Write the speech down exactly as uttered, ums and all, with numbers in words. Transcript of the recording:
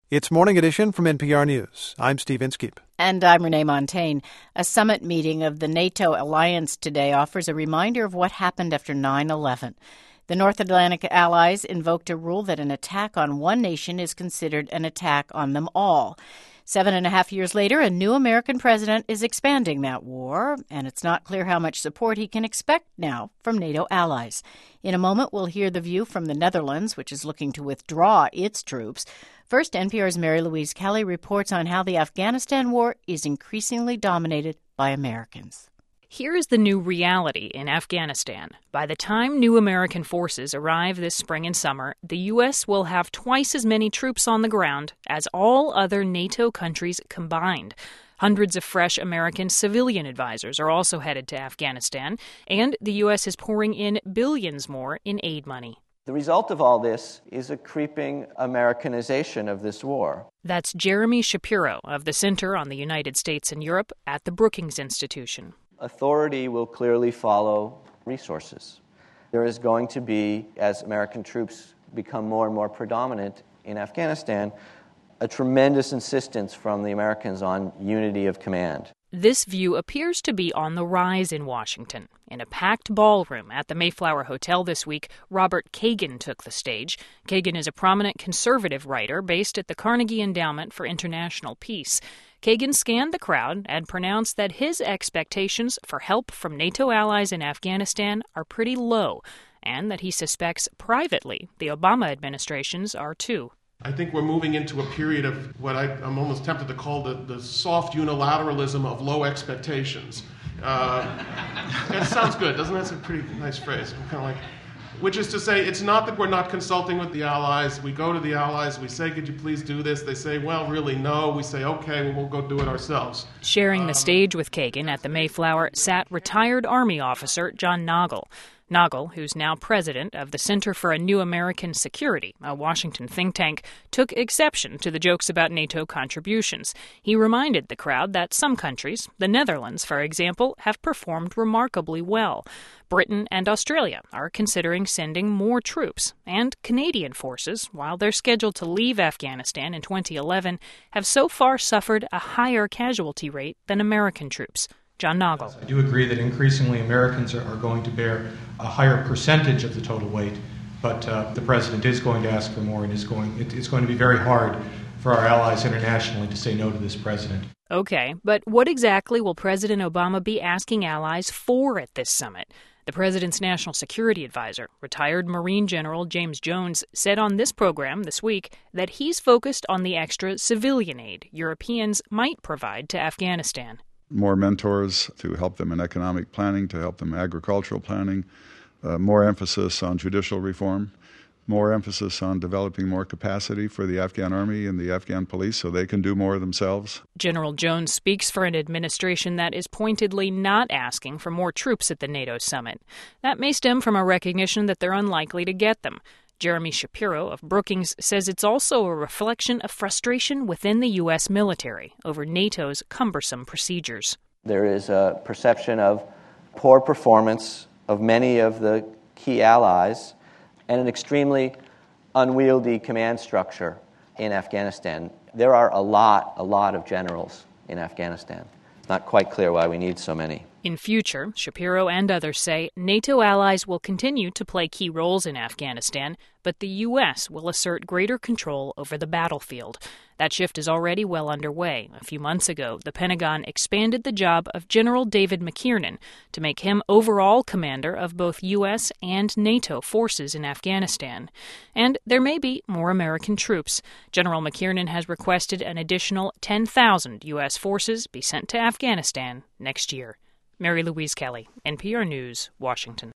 It's Morning Edition from N P R News. I'm Steve Inskeep. And I'm Renee Montagne. A summit meeting of the NATO alliance today offers a reminder of what happened after nine eleven. The North Atlantic allies invoked a rule that an attack on one nation is considered an attack on them all. Seven and a half years later, a new American president is expanding that war, and it's not clear how much support he can expect now from NATO allies. In a moment, we'll hear the view from the Netherlands, which is looking to withdraw its troops. First, N P R's Mary Louise Kelly reports on how the Afghanistan war is increasingly dominated by Americans. Here is the new reality in Afghanistan. By the time new American forces arrive this spring and summer, the U S will have twice as many troops on the ground as all other NATO countries combined. Hundreds of fresh American civilian advisors are also headed to Afghanistan, and the U S is pouring in billions more in aid money. The result of all this is a creeping Americanization of this war. That's Jeremy Shapiro of the Center on the United States and Europe at the Brookings Institution. Authority will clearly follow resources. There is going to be, as American troops become more and more predominant in Afghanistan, a tremendous insistence from the Americans on unity of command. This view appears to be on the rise in Washington. In a packed ballroom at the Mayflower Hotel this week, Robert Kagan took the stage. Kagan is a prominent conservative writer based at the Carnegie Endowment for International Peace. Kagan scanned the crowd and pronounced that his expectations for help from NATO allies in Afghanistan are pretty low, and that he suspects privately the Obama administration's are too. I think we're moving into a period of what I, I'm almost tempted to call the, the soft unilateralism of low expectations. Uh, it sounds good, doesn't it? That's a pretty nice phrase. I'm kind of like, which is to say, it's not that we're not consulting with the allies. We go to the allies, we say, could you please do this? They say, well, really, no. We say, okay, well, we'll go do it ourselves. Sharing the stage with Kagan at the Mayflower sat retired Army officer John Nagl. Nagl, who's now president of the Center for a New American Security, a Washington think tank, took exception to the jokes about NATO contributions. He reminded the crowd that some countries, the Netherlands, for example, have performed remarkably well. Britain and Australia are considering sending more troops, and Canadian forces, while they're scheduled to leave Afghanistan in twenty eleven, have so far suffered a higher casualty rate than American troops. John Nagl. I do agree that increasingly Americans are, are going to bear a higher percentage of the total weight, but uh, the president is going to ask for more, and is going, it, it's going to be very hard for our allies internationally to say no to this president. Okay, but what exactly will President Obama be asking allies for at this summit? The president's national security advisor, retired Marine General James Jones, said on this program this week that he's focused on the extra civilian aid Europeans might provide to Afghanistan. More mentors to help them in economic planning, to help them agricultural planning, uh, more emphasis on judicial reform, more emphasis on developing more capacity for the Afghan army and the Afghan police so they can do more themselves. General Jones speaks for an administration that is pointedly not asking for more troops at the NATO summit. That may stem from a recognition that they're unlikely to get them. Jeremy Shapiro of Brookings says it's also a reflection of frustration within the U S military over NATO's cumbersome procedures. There is a perception of poor performance of many of the key allies and an extremely unwieldy command structure in Afghanistan. There are a lot, a lot of generals in Afghanistan. It's not quite clear why we need so many. In future, Shapiro and others say NATO allies will continue to play key roles in Afghanistan, but the U S will assert greater control over the battlefield. That shift is already well underway. A few months ago, the Pentagon expanded the job of General David McKiernan to make him overall commander of both U S and NATO forces in Afghanistan. And there may be more American troops. General McKiernan has requested an additional ten thousand U S forces be sent to Afghanistan next year. Mary Louise Kelly, N P R News, Washington.